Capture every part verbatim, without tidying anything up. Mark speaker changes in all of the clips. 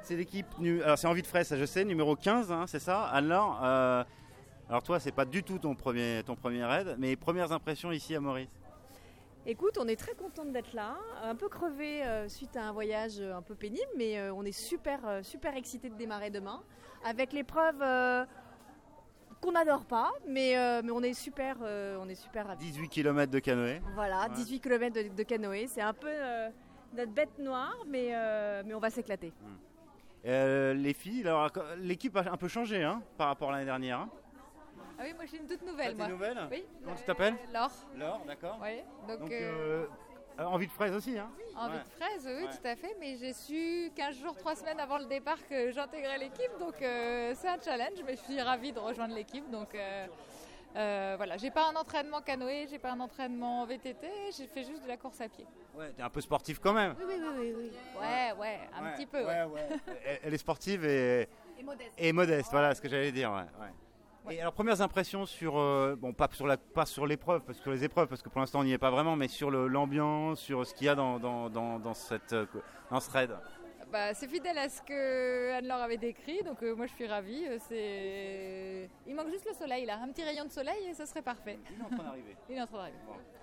Speaker 1: c'est l'équipe, nu- alors c'est Envie de Fraise, ça je sais, numéro quinze, hein, c'est ça. Alors, euh, alors toi, c'est pas du tout ton premier, ton premier raid, mais premières impressions ici à Maurice.
Speaker 2: Écoute, on est très contente d'être là, un peu crevé euh, suite à un voyage euh, un peu pénible, mais euh, on est super, euh, super excités de démarrer demain, avec l'épreuve euh, qu'on n'adore pas, mais, euh, mais on est super, euh, on est super ravis.
Speaker 1: dix-huit kilomètres de canoë.
Speaker 2: Voilà,
Speaker 1: Ouais.
Speaker 2: dix-huit kilomètres de, de canoë, c'est un peu euh, notre bête noire, mais, euh, mais on va s'éclater.
Speaker 1: Euh, les filles, alors, l'équipe a un peu changé hein, par rapport à l'année dernière. Hein.
Speaker 3: Ah oui, moi je suis une toute nouvelle.
Speaker 1: Ah, t'es
Speaker 3: moi.
Speaker 1: nouvelle
Speaker 3: Oui.
Speaker 1: Comment tu t'appelles?
Speaker 3: Laure.
Speaker 1: Laure, d'accord.
Speaker 3: Oui. Donc,
Speaker 1: Donc,
Speaker 3: euh,
Speaker 1: euh, Envie de Fraise aussi. Hein.
Speaker 3: envie
Speaker 1: Ouais.
Speaker 3: de fraise, oui,
Speaker 1: Ouais.
Speaker 3: tout à fait. Mais j'ai su quinze jours, trois semaines avant le départ que j'intégrais l'équipe. Donc euh, c'est un challenge, mais je suis ravie de rejoindre l'équipe. Donc euh, euh, voilà, j'ai pas un entraînement canoë, j'ai pas un entraînement V T T, j'ai fait juste de la course à pied.
Speaker 1: Ouais, t'es un peu sportif quand même.
Speaker 3: Oui, oui, oui, oui. oui. Ouais, ouais, un
Speaker 1: Ouais,
Speaker 3: petit peu.
Speaker 1: ouais,
Speaker 3: Ouais.
Speaker 1: ouais. Elle, elle est sportive et,
Speaker 3: Et modeste.
Speaker 1: et modeste, voilà ce que j'allais dire. Ouais, ouais. Et alors premières impressions sur, euh, bon pas sur la, pas sur l'épreuve, parce que sur les épreuves, parce que pour l'instant on n'y est pas vraiment, mais sur le, l'ambiance, sur ce qu'il y a dans, dans, dans, dans cette, euh, dans ce raid.
Speaker 3: Bah, c'est fidèle à ce que Anne-Laure avait décrit, donc euh, moi je suis ravie. euh, C'est... Il manque juste le soleil là, un petit rayon de soleil et ça serait parfait.
Speaker 1: Il est en train d'arriver.
Speaker 3: Il est en train d'arriver.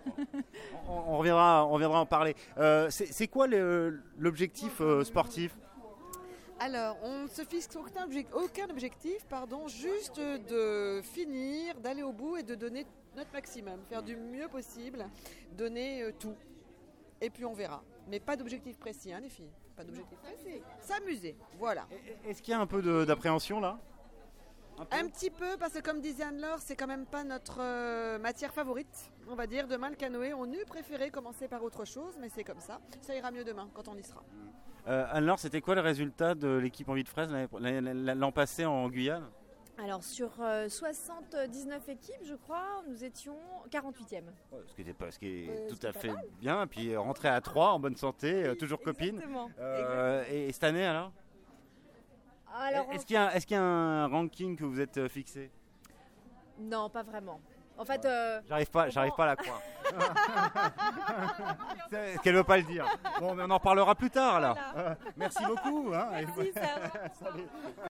Speaker 1: On, on reviendra, on reviendra en parler. Euh, c'est, c'est quoi le, l'objectif euh, sportif?
Speaker 4: Alors, on ne se fixe aucun, objec- aucun objectif, pardon, juste de finir, d'aller au bout et de donner notre maximum, faire du mieux possible, donner euh, tout. Et puis on verra. Mais pas d'objectif précis, hein, les filles. Pas d'objectif précis. S'amuser, voilà.
Speaker 1: Est-ce qu'il y a un peu de, d'appréhension là? Un peu
Speaker 4: Un petit peu, parce que comme disait Anne-Laure, c'est quand même pas notre euh, matière favorite, on va dire. Demain, le canoë, on eût préféré commencer par autre chose, mais c'est comme ça. Ça ira mieux demain, quand on y sera.
Speaker 1: Euh, Anne-Laure, c'était quoi le résultat de l'équipe Envie de Fraise l'année, l'année- l'an passé en Guyane?
Speaker 2: Alors sur euh, soixante-dix-neuf équipes, je crois, nous étions quarante-huitième.
Speaker 1: Ouais, ce qui était pas, ce qui est
Speaker 2: Euh,
Speaker 1: tout
Speaker 2: ce
Speaker 1: à
Speaker 2: qui est
Speaker 1: fait
Speaker 2: pas mal.
Speaker 1: bien, et puis euh, rentrer à trois en bonne santé, euh, toujours copine.
Speaker 2: Exactement.
Speaker 1: Euh, et, et cette année alors,
Speaker 2: Alors,
Speaker 1: est-ce qu'il y a, est-ce qu'il y a un ranking que vous êtes euh, fixé?
Speaker 2: non, pas vraiment. En fait, euh,
Speaker 1: J'arrive pas, j'arrive pas à la croire. C'est- Qu'elle veut pas le dire. Bon, mais on en reparlera plus tard là.
Speaker 2: Voilà.
Speaker 1: Merci beaucoup. Hein.
Speaker 2: merci, ça va.
Speaker 1: Salut.